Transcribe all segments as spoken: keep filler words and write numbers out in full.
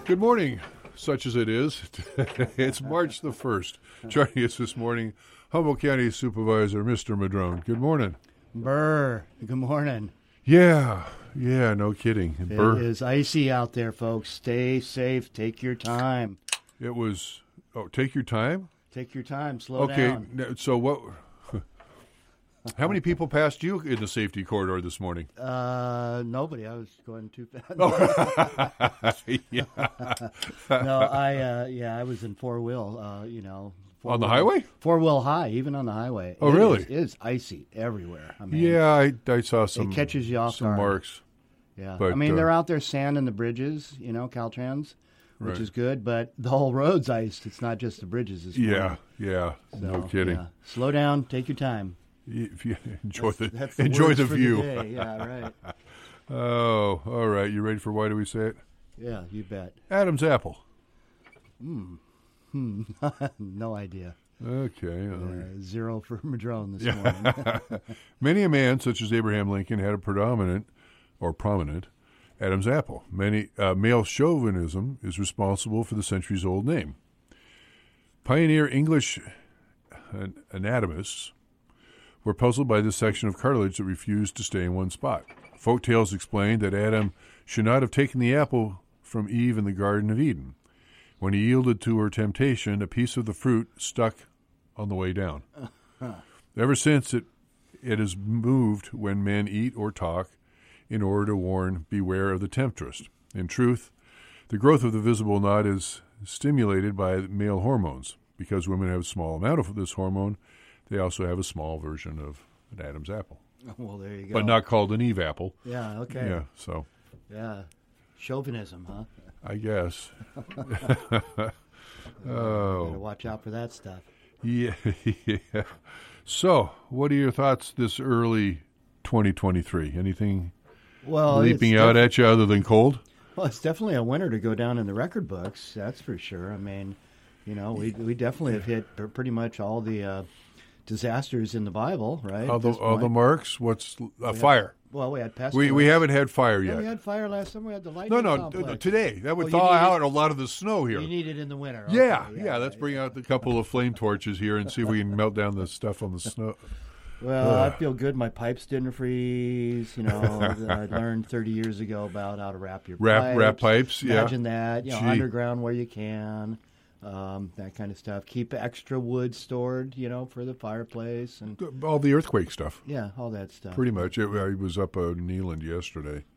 Good morning, such as it is. It's March the first. Joining us this morning, Humboldt County Supervisor Mister Madrone. Good morning. Burr. Good morning. Yeah, yeah, no kidding. It Burr. is icy out there, folks. Stay safe. Take your time. It was, oh, take your time? Take your time. Slow okay, down. Okay, so what, how many people passed you in the safety corridor this morning? Uh, nobody. I was going too fast. Oh. yeah. no, I, uh, yeah, I was in four-wheel, uh, you know. On the highway? Four-wheel high, even on the highway. Oh, it really? Is, it is icy everywhere. I mean, yeah, I, I saw some. It catches you off some guard. marks. Yeah, but, I mean, uh, they're out there sanding the bridges, you know, Caltrans, which right. is good, but the whole road's iced. It's not just the bridges. It's yeah, yeah, so, no kidding. Yeah. Slow down, take your time. If you enjoy that's, the, that's the enjoy the for view. The day. Yeah, right. Oh, all right. You ready for why do we say it? Yeah, you bet. Adam's apple. Hmm. Hmm. No idea. Okay. Uh, zero for Madrone this morning. Many a man, such as Abraham Lincoln, had a predominant or prominent Adam's apple. Many uh, male chauvinism is responsible for the centuries-old name. Pioneer English anatomists were puzzled by this section of cartilage that refused to stay in one spot. Folk tales explained that Adam should not have taken the apple from Eve in the Garden of Eden. When he yielded to her temptation, a piece of the fruit stuck on the way down. Ever since, it it has moved when men eat or talk in order to warn, beware of the temptress. In truth, the growth of the visible knot is stimulated by male hormones. Because women have a small amount of this hormone, they also have a small version of an Adam's apple. Well, there you go. But not called an Eve apple. Yeah, okay. Yeah, so. Yeah. Chauvinism, huh? I guess. Oh. Better watch out for that stuff. Yeah, yeah. So, what are your thoughts this early twenty twenty-three? Anything well, leaping out def- at you other than cold? Well, it's definitely a winter to go down in the record books, that's for sure. I mean, you know, we we definitely have hit pretty much all the uh, disasters in the Bible, right? All the, all the marks? What's uh, fire? Had, well, we had pestilence. We we haven't had fire yeah, yet. We had fire last summer. We had the lightning No, no, complex. today. That would oh, thaw out it, a lot of the snow here. You need it in the winter. Okay, yeah, yeah, yeah. Let's right, bring yeah. out a couple of flame torches here and see if we can melt down the stuff on the snow. Well, Ugh. I feel good. My pipes didn't freeze. You know, I learned thirty years ago about how to wrap your wrap, pipes. Wrap pipes, yeah. Imagine that. You know, Gee. underground where you can. Um, that kind of stuff. Keep extra wood stored, you know, for the fireplace and all the earthquake stuff. Yeah, all that stuff. Pretty much. It, I was up uh, Neeland yesterday,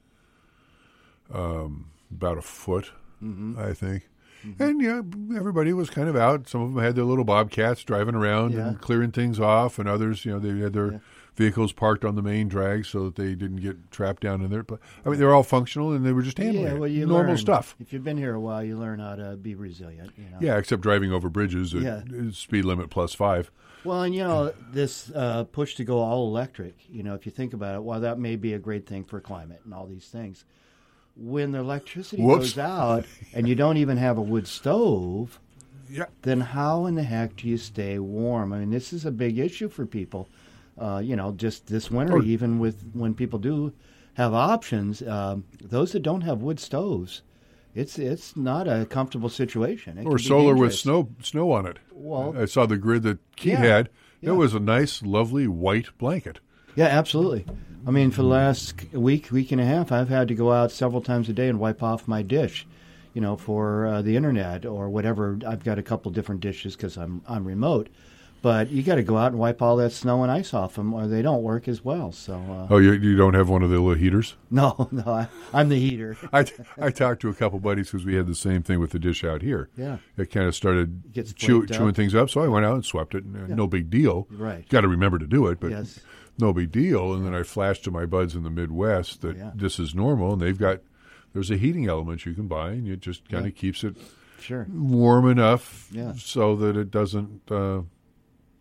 um, about a foot, mm-hmm. I think. Mm-hmm. And, yeah, everybody was kind of out. Some of them had their little bobcats driving around yeah. and clearing things off, and others, you know, they had their yeah. vehicles parked on the main drag so that they didn't get trapped down in there. But I mean, they were all functional, and they were just handling yeah, well, you it. Normal learn. stuff. If you've been here a while, you learn how to be resilient. You know? Yeah, except driving over bridges at yeah. speed limit plus five. Well, and, you know, this uh, push to go all electric, you know, if you think about it, while that may be a great thing for climate and all these things, when the electricity Whoops. goes out and you don't even have a wood stove, yeah. then how in the heck do you stay warm? I mean, this is a big issue for people. Uh, you know, just this winter, oh. even with when people do have options, um, those that don't have wood stoves, it's it's not a comfortable situation. It Or can be solar with dangerous. snow snow on it. Well, I saw the grid that Keith yeah, had. yeah. It was a nice, lovely white blanket. Yeah, absolutely. I mean, for the last week, week and a half, I've had to go out several times a day and wipe off my dish, you know, for uh, the internet or whatever. I've got a couple different dishes because I'm I'm remote. But you got to go out and wipe all that snow and ice off them, or they don't work as well. So. Uh, Oh, you you don't have one of the little heaters? No, no, I, I'm the heater. I, I talked to a couple buddies because we had the same thing with the dish out here. Yeah. It kind of started Gets chew, flaked chewing up. things up, so I went out and swept it. And, uh, Yeah. No big deal. Right. Got to remember to do it, but Yes. no big deal. And then I flashed to my buds in the Midwest that Yeah. this is normal, and they've got there's a heating element you can buy, and it just kind of Yeah. keeps it Sure. warm enough Yeah. so that it doesn't uh,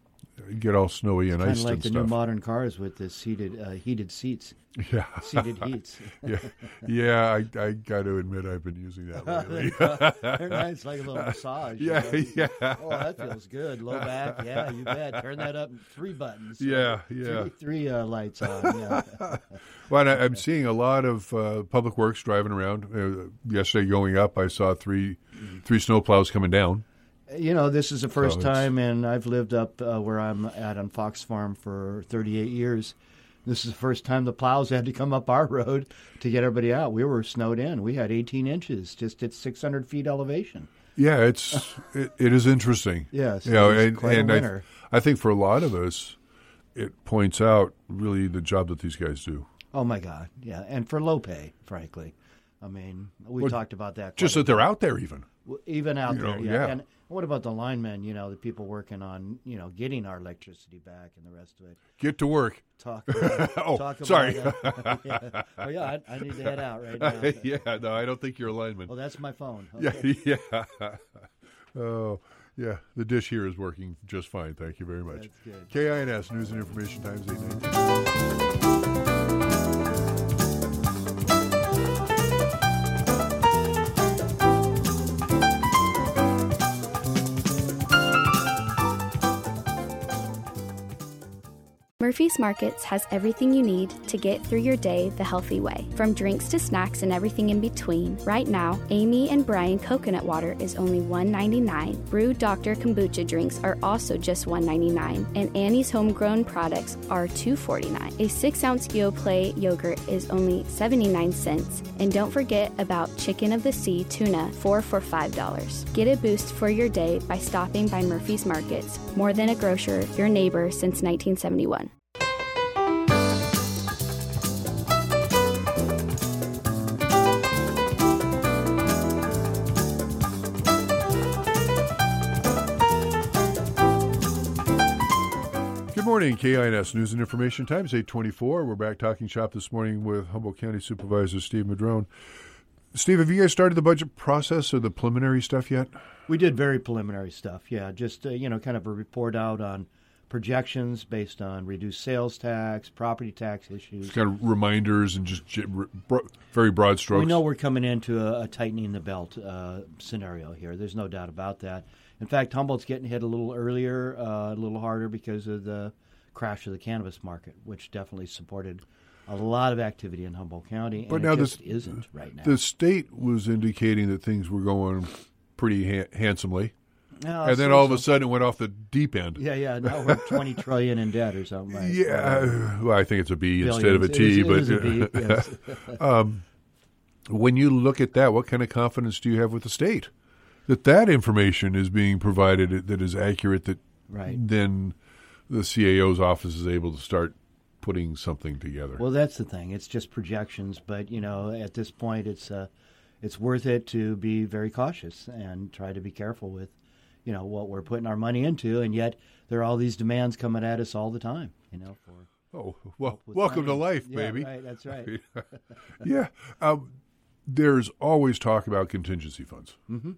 get all snowy and Kind iced of like and the stuff. new modern cars with the seated uh, heated seats, Yeah, seated heats. yeah, yeah. I I got to admit I've been using that lately. They're nice, like a little massage. you Yeah, know? yeah. Oh, that feels good. Low back, yeah, you bet. Turn that up, three buttons. Yeah, yeah. Three, three uh, lights on. Yeah. Well, and I, I'm seeing a lot of uh, public works driving around. Uh, yesterday, going up, I saw three three snowplows coming down. You know, this is the first So it's- time, and I've lived up uh, where I'm at on Fox Farm for thirty-eight years. This is the first time the plows had to come up our road to get everybody out. We were snowed in. We had eighteen inches just at six hundred feet elevation. Yeah, it's it, it is interesting. Yes, you know, it was and, quite a and I, winter. I think for a lot of us, it points out really the job that these guys do. Oh, my God, yeah, and for low pay, frankly. I mean, we Well, talked about that. Just quite a that they're out there, even. W- Even out You there, know, yeah. yeah. And what about the linemen, you know, the people working on, you know, getting our electricity back and the rest of it? Get to work. Talk about, Oh, talk about sorry. that. yeah. Oh, yeah, I, I need to head out right now. Yeah, no, I don't think you're a lineman. Well, that's my phone. Okay. Yeah, yeah. Oh, yeah. The dish here is working just fine. Thank you very much. That's good. K I N S News and Information Times eight nineteen. Murphy's Markets has everything you need to get through your day the healthy way. From drinks to snacks and everything in between, right now, Amy and Brian coconut water is only one ninety-nine. Brew Doctor kombucha drinks are also just one ninety-nine, and Annie's homegrown products are two forty-nine. A six-ounce Yoplait yogurt is only seventy-nine cents. And don't forget about Chicken of the Sea tuna, four for five dollars. Get a boost for your day by stopping by Murphy's Markets. More than a grocer, your neighbor since nineteen seventy-one. Good morning, K I N S News and Information Times, eight twenty-four. We're back talking shop this morning with Humboldt County Supervisor Steve Madrone. Steve, have you guys started the budget process or the preliminary stuff yet? We did very preliminary stuff, yeah. Just, uh, you know, kind of a report out on projections based on reduced sales tax, property tax issues. Kind of reminders and just j- bro- very broad strokes. We know we're coming into a, a tightening the belt uh, scenario here. There's no doubt about that. In fact, Humboldt's getting hit a little earlier, uh, a little harder because of the crash of the cannabis market, which definitely supported a lot of activity in Humboldt County, and But it now just this- isn't right now. The state was indicating that things were going pretty ha- handsomely, No, and then so- all of a so- sudden it went off the deep end. Yeah, yeah. Now we're twenty trillion in debt or something. Like Yeah, that. well, I think it's a B Billions. instead of a It T. is- it but is a B, yes. um, when you look at that, what kind of confidence do you have with the state that that information is being provided that is accurate? That Right. then the C A O's office is able to start putting something together. Well, that's the thing. It's just projections, but you know, at this point, it's uh, it's worth it to be very cautious and try to be careful with, you know, what we're putting our money into, and yet there are all these demands coming at us all the time. You know, for oh, well, with welcome to money. life, Yeah, baby. right. That's right. Yeah, um, there's always talk about contingency funds. Mm-hmm.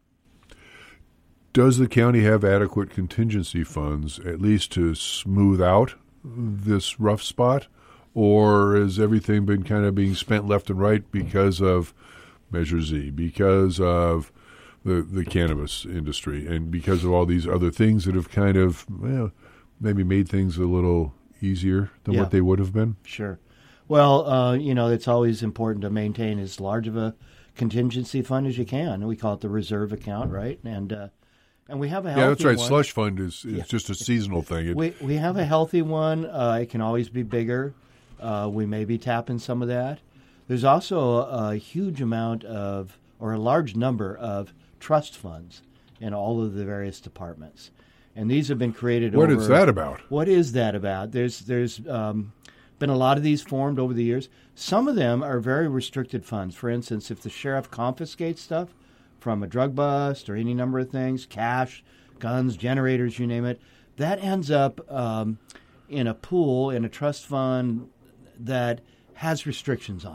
Does the county have adequate contingency funds, at least to smooth out this rough spot, or has everything been kind of being spent left and right because of Measure Z, because of the the cannabis industry, and because of all these other things that have kind of, well, maybe made things a little easier than Yeah. what they would have been? Sure. Well, uh, you know, it's always important to maintain as large of a contingency fund as you can. We call it the reserve account, right? And uh, and we have a healthy Yeah, that's right. one. Slush fund is, is Yeah. just a seasonal thing. It, We we have a healthy one. Uh, it can always be bigger. Uh, we may be tapping some of that. There's also a, a huge amount of, or a large number of trust funds in all of the various departments, and these have been created. what over, is that about? What is that about? There's there's um, been a lot of these formed over the years. Some of them are very restricted funds. For instance, if the sheriff confiscates stuff from a drug bust or any number of things, cash, guns, generators, you name it, that ends up um, in a pool, in a trust fund that has restrictions on it.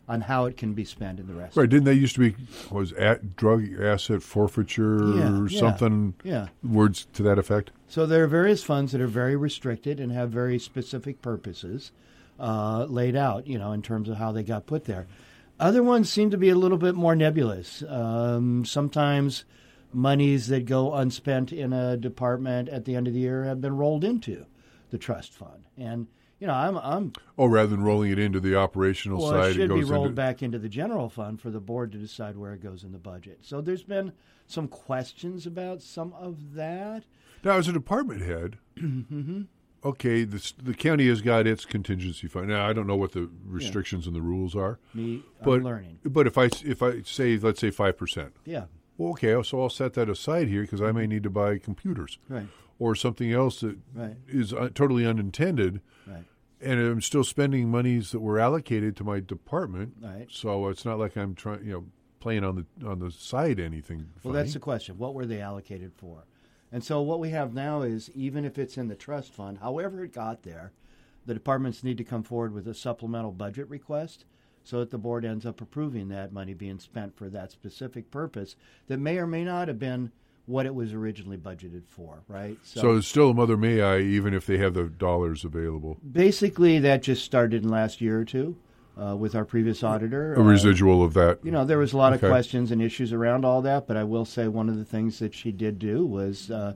on how it can be spent in the rest. Right? Didn't they used to be was at drug asset forfeiture Yeah, or yeah, something? yeah. Words to that effect. So there are various funds that are very restricted and have very specific purposes uh, laid out, you know, in terms of how they got put there. Other ones seem to be a little bit more nebulous. Um, sometimes monies that go unspent in a department at the end of the year have been rolled into the trust fund, and you know, I'm, I'm. Oh, rather than rolling it into the operational well, side, it should it be goes rolled into, back into the general fund for the board to decide where it goes in the budget. So there's been some questions about some of that. Now, as a department head, mm-hmm. okay, the the county has got its contingency fund. Now, I don't know what the restrictions yeah. and the rules are. Me, but, I'm learning. But if I if I say, let's say five percent. Yeah. Well, okay, so I'll set that aside here because I may need to buy computers. Right. Or something else that right. is uh, totally unintended. Right. And I'm still spending monies that were allocated to my department. Right. So it's not like I'm trying, you know, playing on the on the side anything. Well, funny. that's the question. What were they allocated for? And so what we have now is, even if it's in the trust fund, however it got there, the departments need to come forward with a supplemental budget request so that the board ends up approving that money being spent for that specific purpose that may or may not have been what it was originally budgeted for, right? So, so it's still a Mother May I, even if they have the dollars available. Basically, that just started in the last year or two uh, with our previous auditor. A residual uh, of that. You know, there was a lot okay. of questions and issues around all that, but I will say one of the things that she did do was uh,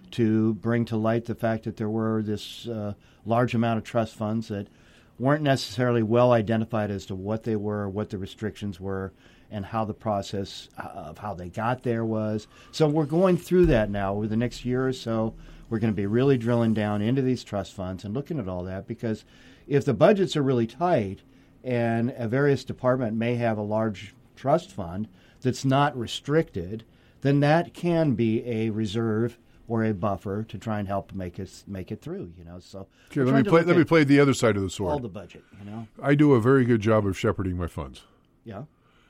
to bring to light the fact that there were this uh, large amount of trust funds that weren't necessarily well identified as to what they were, what the restrictions were, and how the process of how they got there was. So we're going through that now. Over the next year or so, we're going to be really drilling down into these trust funds and looking at all that, because if the budgets are really tight and a various department may have a large trust fund that's not restricted, then that can be a reserve or a buffer to try and help make us make it through, you know. So okay, let me play let me play the other side of the sword. All the budget, you know. I do a very good job of shepherding my funds. Yeah.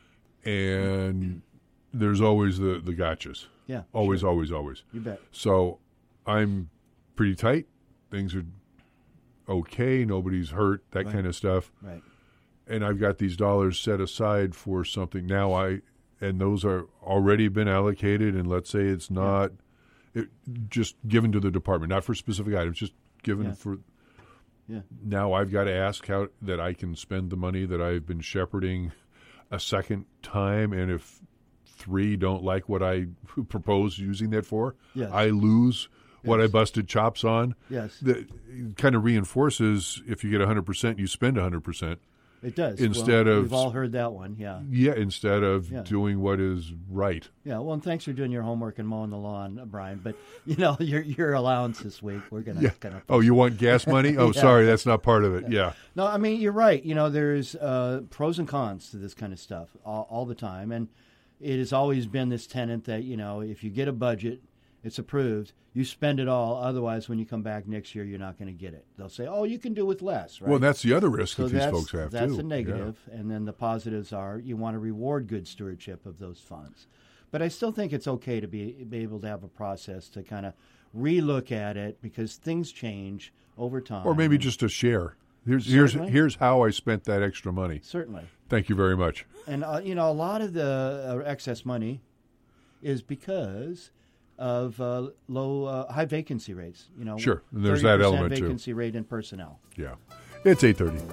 And there's always the, the gotchas. Yeah. Always, sure. always, always. You bet. So I'm pretty tight. Things are okay. Nobody's hurt, that right. kind of stuff. Right. And I've got these dollars set aside for something. Now I, and those are already been allocated, and let's say it's not yeah. it, just given to the department, not for specific items, just given yeah. for. Yeah. Now I've got to ask how that I can spend the money that I've been shepherding a second time, and if three don't like what I propose using that for, yes. I lose yes. what I busted chops on. Yes. That kind of reinforces if you get one hundred percent, you spend one hundred percent. It does. Instead well, of we've all heard that one, yeah. Yeah, instead of yeah. doing what is right. Yeah, well, and thanks for doing your homework and mowing the lawn, Brian. But, you know, your your allowance this week, we're going to yeah. kind of... Oh, you want gas money? Oh, yeah. sorry, that's not part of it. Yeah. No, I mean, you're right. You know, there's uh, pros and cons to this kind of stuff all, all the time. And it has always been this tenet that, you know, if you get a budget, it's approved, you spend it all. Otherwise, when you come back next year, you're not going to get it. They'll say, oh, you can do with less, right? Well, that's the other risk so that these folks have, that's too. That's a negative. Yeah. And then the positives are you want to reward good stewardship of those funds. But I still think it's okay to be, be able to have a process to kind of relook at it, because things change over time. Or maybe just to share. Here's, here's, here's how I spent that extra money. Certainly. Thank you very much. And, uh, you know, a lot of the uh, excess money is because of uh, low, uh, high vacancy rates. You know, sure, and there's that element too. Vacancy rate in personnel. Yeah, it's eight thirty.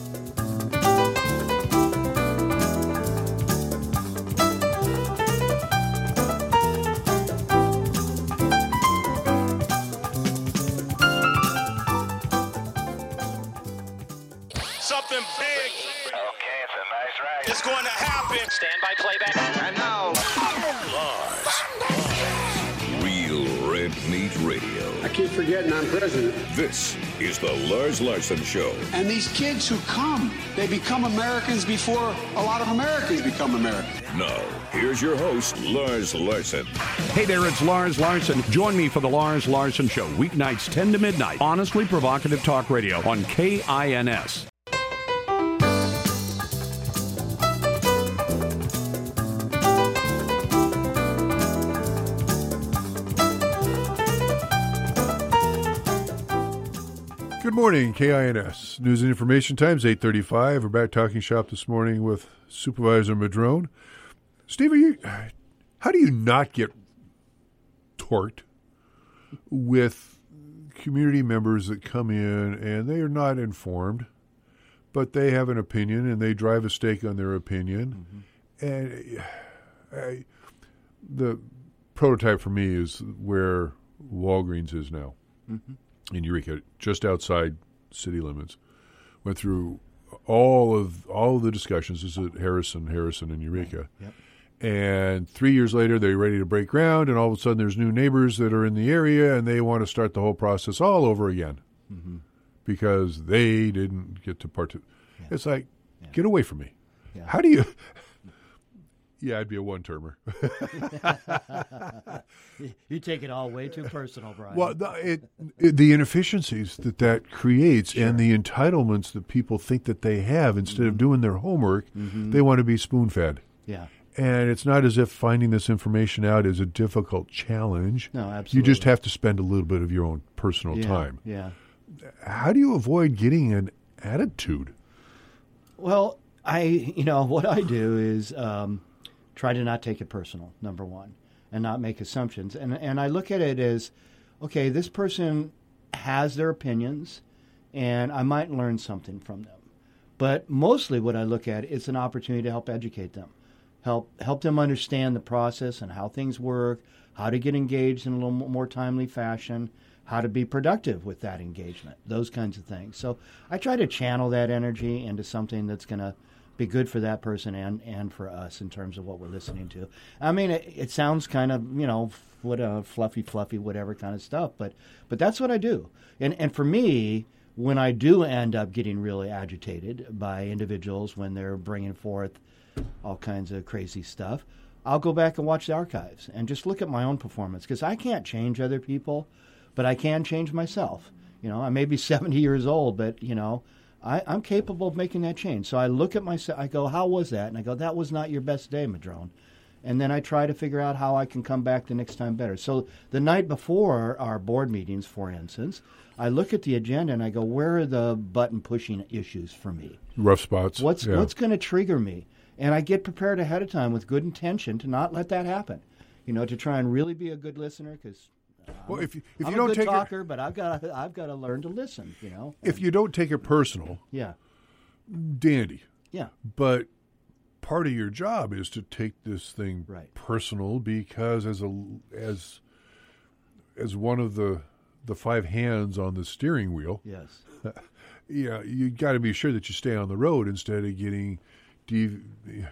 Something big. Okay, it's a nice ride. It's going to happen. Stand by playback. And now, Real Red Meat Radio. I keep forgetting I'm president. This is the Lars Larson Show. And these kids who come, they become Americans before a lot of Americans become Americans. Now, here's your host, Lars Larson. Hey there, it's Lars Larson. Join me for the Lars Larson Show, weeknights ten to midnight. Honestly provocative talk radio on K I N S. Good morning, K I N S. News and Information Times, eight thirty-five. We're back talking shop this morning with Supervisor Madrone. Steve, are you, how do you not get torqued with community members that come in and they are not informed, but they have an opinion and they drive a stake on their opinion? Mm-hmm. And I, the prototype for me is where Walgreens is now. Mm-hmm. In Eureka, just outside city limits. Went through all of all of the discussions. This is at Harrison, Harrison, and Eureka. Yep. And three years later, they're ready to break ground, and all of a sudden there's new neighbors that are in the area, and they want to start the whole process all over again mm-hmm. because they didn't get to participate. Yeah. It's like, yeah. get away from me. Yeah. How do you... Yeah, I'd be a one-termer. You take it all way too personal, Brian. Well, the, it, it, the inefficiencies that that creates sure. and the entitlements that people think that they have instead mm-hmm. of doing their homework, mm-hmm. they want to be spoon-fed. Yeah. And it's not as if finding this information out is a difficult challenge. No, absolutely. You just have to spend a little bit of your own personal yeah, time. Yeah. How do you avoid getting an attitude? Well, I, you know, what I do is... Um, try to not take it personal, number one, and not make assumptions. And and I look at it as, okay, this person has their opinions, and I might learn something from them. But mostly what I look at is an opportunity to help educate them, help help them understand the process and how things work, how to get engaged in a little more timely fashion, how to be productive with that engagement, those kinds of things. So I try to channel that energy into something that's going to be good for that person and, and for us in terms of what we're listening to. I mean, it, it sounds kind of, you know, what a fluffy, fluffy, whatever kind of stuff, but but that's what I do. And and for me, when I do end up getting really agitated by individuals when they're bringing forth all kinds of crazy stuff, I'll go back and watch the archives and just look at my own performance, because I can't change other people, but I can change myself. You know, I may be seventy years old, but, you know, I, I'm capable of making that change. So I look at myself, I go, how was that? And I go, that was not your best day, Madrone. And then I try to figure out how I can come back the next time better. So the night before our board meetings, for instance, I look at the agenda and I go, where are the button-pushing issues for me? Rough spots. What's yeah. what's going to trigger me? And I get prepared ahead of time with good intention to not let that happen. You know, to try and really be a good listener, because well, if you, if I'm you don't a good take talker, it, but I've got to, I've got to learn to listen. You know, if you don't take it personal, yeah, dandy. Yeah, but part of your job is to take this thing right. personal, because as a as as one of the the five hands on the steering wheel, yes, yeah, you got to be sure that you stay on the road instead of getting dev-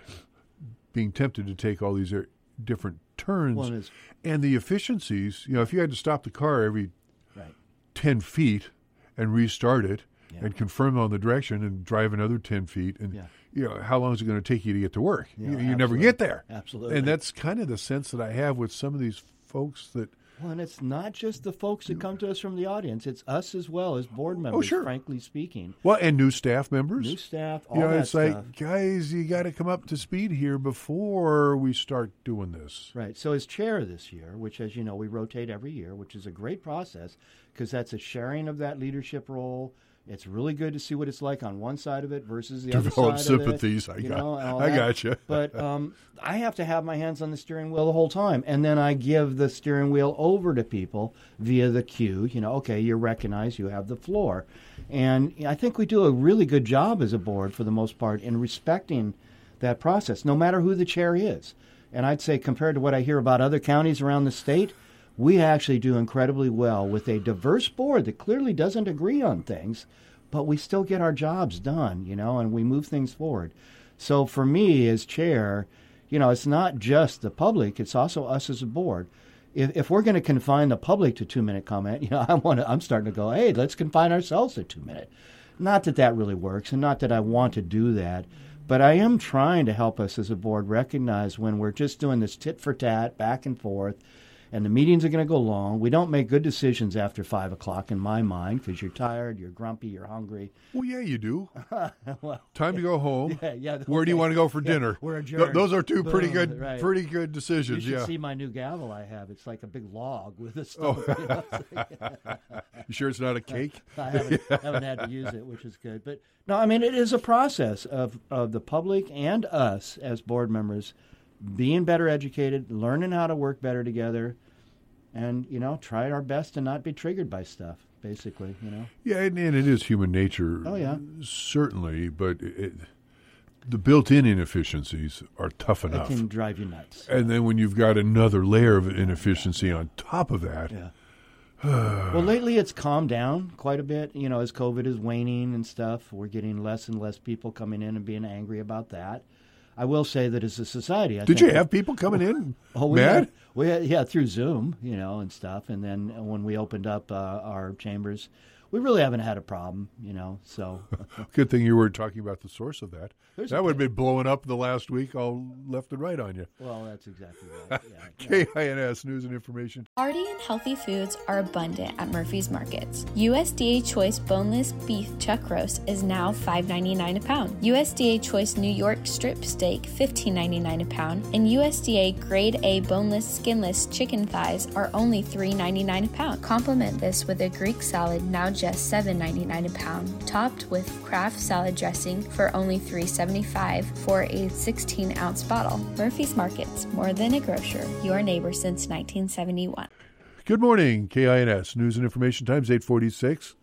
being tempted to take all these different turns. Well, and the efficiencies, you know, if you had to stop the car every right. ten feet and restart it yeah. and confirm on the direction and drive another ten feet, and yeah. you know, how long is it going to take you to get to work? Yeah, you you never get there. Absolutely. And that's kind of the sense that I have with some of these folks that... Well, and it's not just the folks that come to us from the audience. It's us as well as board members, oh, sure. frankly speaking. Well, and new staff members. New staff, all you know, that it's stuff. like, guys, you got to come up to speed here before we start doing this. Right. So as chair this year, which, as you know, we rotate every year, which is a great process because that's a sharing of that leadership role. It's really good to see what it's like on one side of it versus the Develop other side sympathies. of it. I you got, know, I got you. But um, I have to have my hands on the steering wheel the whole time, and then I give the steering wheel over to people via the cue. You know, okay, you're recognized, you have the floor, and I think we do a really good job as a board for the most part in respecting that process, no matter who the chair is. And I'd say compared to what I hear about other counties around the state, we actually do incredibly well with a diverse board that clearly doesn't agree on things, but we still get our jobs done, you know, and we move things forward. So for me as chair, you know, it's not just the public, it's also us as a board. If, if we're going to confine the public to two-minute comment, you know, I want to, I'm starting to go, hey, let's confine ourselves to two-minute. Not that that really works, and not that I want to do that, but I am trying to help us as a board recognize when we're just doing this tit-for-tat, back and forth, and the meetings are going to go long. We don't make good decisions after five o'clock in my mind because you're tired, you're grumpy, you're hungry. Well, yeah, you do. well, Time to go home. Yeah, yeah, Where do you want to go for yeah, dinner? we're Th- adjourned. those are two pretty Boom, good, right. pretty good You decisions. should Yeah. see my new gavel I have. It's like a big log with a Oh. stone. You know? You sure it's not a cake? I haven't, haven't had to use it, which is good. But no, I mean, it is a process of, of the public and us as board members being better educated, learning how to work better together, and, you know, try our best to not be triggered by stuff, basically, you know. Yeah, and, and it is human nature. Oh, yeah. Certainly, but it, it, the built-in inefficiencies are tough It enough. can drive you nuts. And then when you've got another layer of inefficiency on top of that, Yeah. Well, lately it's calmed down quite a bit. You know, as COVID is waning and stuff, we're getting less and less people coming in and being angry about that. I will say that as a society, I did think you have people coming in oh, we mad? Had, we had, yeah, through Zoom, you know, and stuff. And then when we opened up uh, our chambers, we really haven't had a problem, you know. So Good thing you weren't talking about the source of that. There's that a- would have been blowing up the last week all left and right on you. well, that's exactly right. Yeah, K I N S News and Information. Hearty and healthy foods are abundant at Murphy's Markets. U S D A Choice Boneless Beef Chuck Roast is now five ninety-nine a pound. U S D A Choice New York Strip Steak fifteen ninety-nine a pound, and U S D A Grade A Boneless Skinless Chicken Thighs are only three ninety-nine a pound. Complement this with a Greek salad, now just seven ninety-nine a pound, topped with Kraft salad dressing for only three seventy-five for a sixteen ounce bottle. Murphy's Markets, more than a grocer, your neighbor since nineteen seventy-one. Good morning, K I N S News and Information Times, eight forty-six.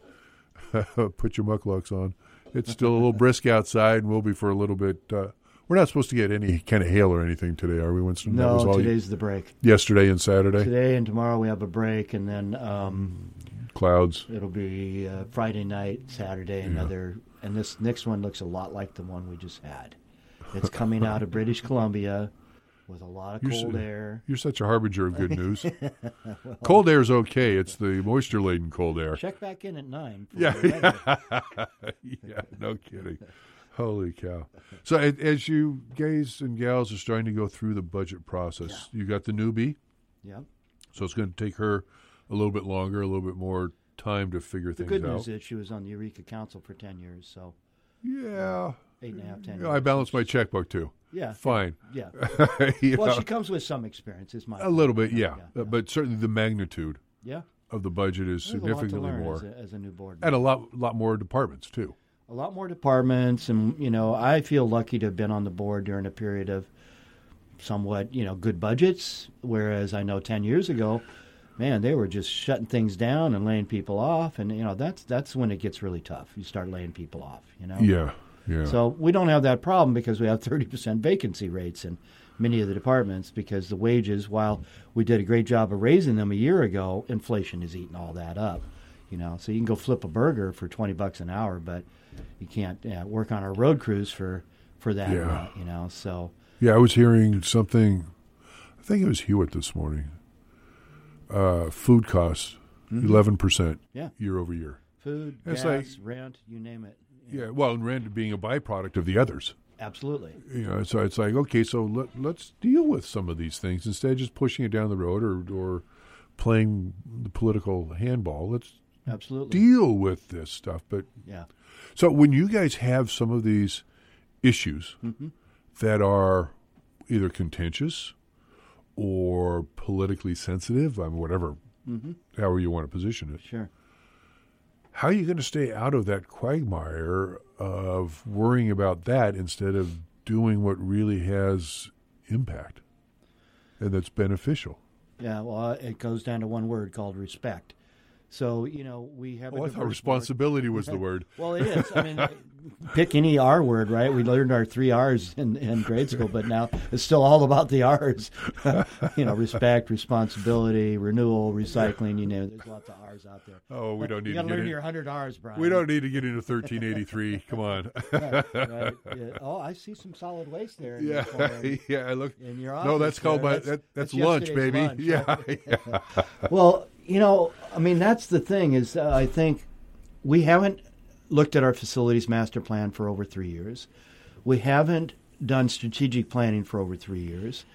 Put your mucklucks on. It's still a little brisk outside, and will be for a little bit. Uh, we're not supposed to get any kind of hail or anything today, are we, Winston? That was no, all today's the break. yesterday and Saturday. Today and tomorrow we have a break, and then um, Clouds. it'll be uh, Friday night, Saturday, another. And this next one looks a lot like the one we just had. It's coming out of British Columbia with a lot of You're cold so- air. You're such a harbinger of good news. Cold air is okay. It's the moisture-laden cold air. Check back in at nine. For Yeah, the weather. yeah, no kidding. Holy cow. So a- as you guys and gals are starting to go through the budget process, you got the newbie, Yep. so it's going to take her a little bit longer, a little bit more time to figure The things good out. news is she was on the Eureka Council for ten years, so Yeah. eight and a half, ten Yeah, years. I balanced my checkbook too. Yeah. Fine. Yeah. You Well, know, she comes with some experience, is my a little bit, yeah. Yeah, yeah. But certainly the magnitude Yeah. of the budget is There's a lot to significantly learn more. as a, as a new board. And a lot lot more departments too. a lot more departments, and you know, I feel lucky to have been on the board during a period of somewhat, you know, good budgets. Whereas I know ten years ago, man, they were just shutting things down and laying people off, and you know, that's that's when it gets really tough. You start laying people off, you know. Yeah, yeah. So we don't have that problem because we have thirty percent vacancy rates in many of the departments because the wages, while we did a great job of raising them a year ago, inflation is eating all that up. You know, so you can go flip a burger for twenty bucks an hour, but you can't yeah, work on our road crews for, for that Yeah. amount, you know. So Yeah, I was hearing something, I think it was Hewitt this morning. Uh, food costs, eleven percent Yeah. year over year. food, It's gas, like- rent, you name it. Yeah, well, and rent being a byproduct of the others. Absolutely. You know, so it's like, okay, so let, let's deal with some of these things instead of just pushing it down the road or, or playing the political handball. Let's Absolutely. deal with this stuff. But Yeah. so when you guys have some of these issues Mm-hmm. that are either contentious or politically sensitive, I mean, whatever, Mm-hmm. however you want to position it, Sure. how are you going to stay out of that quagmire of worrying about that instead of doing what really has impact and that's beneficial? Yeah, well, it goes down to one word called respect. So, you know, we have a Oh, I diverse thought board. responsibility was the word. Well, it is. I mean, pick any R word, right? We learned our three R's in, in grade school, but now it's still all about the R's. You know, respect, responsibility, renewal, recycling, you know, there's lots of R's out there. Oh, we don't need You to got to get learn in. your one hundred R's, Brian. We don't need to get into thirteen eighty-three. Come on. Right, right. Yeah. Oh, I see some solid waste there. In Yeah, your corner. yeah. I look. In your No, office that's called there. my. That's- That, that's, that's lunch, yesterday's baby. lunch, yeah, right? yeah. Well, you know, I mean, that's the thing is uh, I think we haven't looked at our facilities master plan for over three years. We haven't done strategic planning for over three years.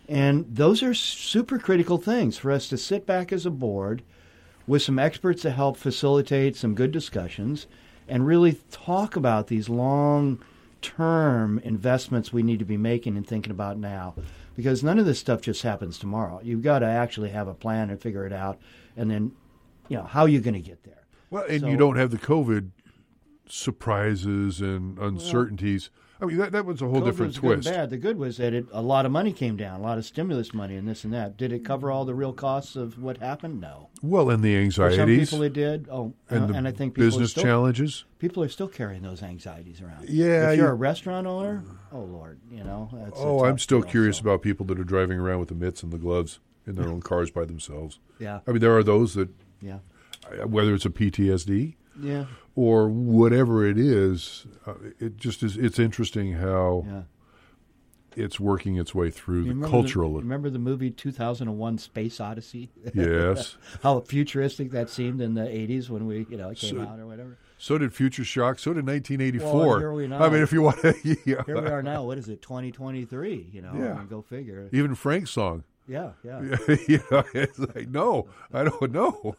And those are super critical things for us to sit back as a board with some experts to help facilitate some good discussions and really talk about these long-term investments we need to be making and thinking about now. Because none of this stuff just happens tomorrow. You've got to actually have a plan and figure it out, and then, you know, how are you going to get there? Well, and So- you don't have the COVID surprises and uncertainties. I mean, that, that was a whole COVID different was good and twist. bad. The good was that it, a lot of money came down, a lot of stimulus money and this and that. Did it cover all the real costs of what happened? No. Well, and the For some anxieties people it did. Oh, and uh, the and I think people are business still, challenges. people are still carrying those anxieties around. Yeah, If you're you- a restaurant owner, oh Lord, you know. That's a Oh, tough I'm still deal, curious so. about people that are driving around with the mitts and the gloves in their own cars by themselves. Yeah. I mean, there are those that, Yeah. whether it's a P T S D Yeah. or whatever it is, uh, it just is. It's interesting how Yeah. it's working its way through You the remember cultural. The, remember the movie two thousand one Space Odyssey? Yes. How futuristic that seemed in the eighties when we, you know, it came So- out or whatever. So did Future Shock. So did nineteen eighty-four. Well, here we I mean, now. if you want to, yeah. Here we are now. What is it, twenty twenty-three? You know, Yeah. I mean, go figure. Even Frank's song. Yeah, yeah. you know, it's like, no, I don't know.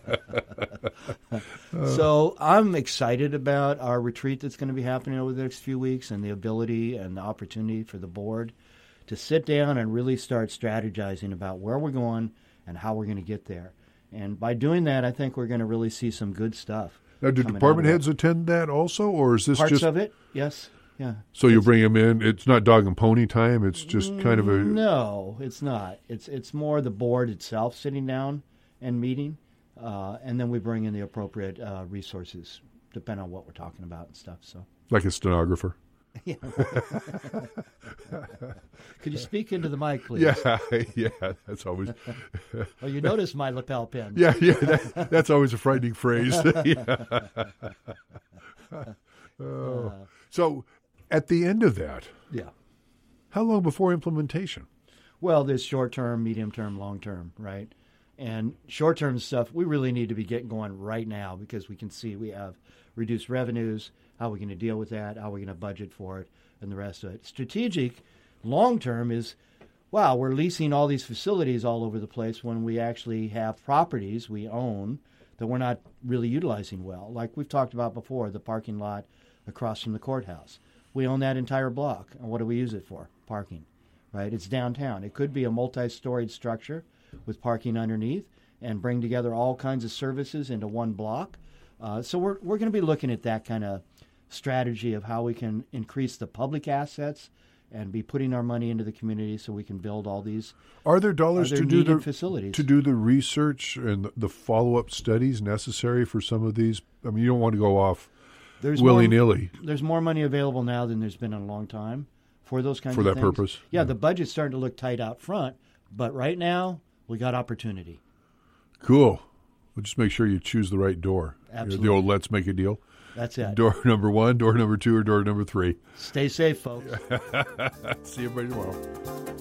So I'm excited about our retreat that's going to be happening over the next few weeks and the ability and the opportunity for the board to sit down and really start strategizing about where we're going and how we're going to get there. And by doing that, I think we're going to really see some good stuff. Now, do coming department out of heads attend that also, or is this Parts just of it, yes, yeah. so you bring them in? It's not dog and pony time. It's just kind of a No, it's not. It's it's more the board itself sitting down and meeting, uh, and then we bring in the appropriate uh, resources, depending on what we're talking about and stuff. So, like a stenographer. yeah. Could you speak into the mic, please? Yeah, yeah, that's always. Oh, you noticed my lapel pin. Yeah, yeah, that, that's always a frightening phrase. Yeah. Oh. So, at the end of that, Yeah. how long before implementation? Well, there's short term, medium term, long term, right? And short term stuff, we really need to be getting going right now because we can see we have reduced revenues, how we're going to deal with that, how we're going to budget for it, and the rest of it. Strategic, long term is, wow, we're leasing all these facilities all over the place when we actually have properties we own that we're not really utilizing well. Like we've talked about before, the parking lot across from the courthouse. We own that entire block. And what do we use it for? Parking, right? It's downtown. It could be a multi-storied structure with parking underneath and bring together all kinds of services into one block. Uh, so we're we're going to be looking at that kind of strategy of how we can increase the public assets and be putting our money into the community so we can build all these Are there dollars other to do needed the facilities. to do the research and the follow-up studies necessary for some of these? I mean, you don't want to go off There's willy-nilly. More, there's more money available now than there's been in a long time for those kinds For of that things. purpose? Yeah, Yeah. the budget's starting to look tight out front, but right now we got opportunity. Cool. Well, just make sure you choose the right door. You know, Absolutely. the old let's make a deal. That's it. Door number one, door number two, or door number three. Stay safe, folks. See everybody tomorrow.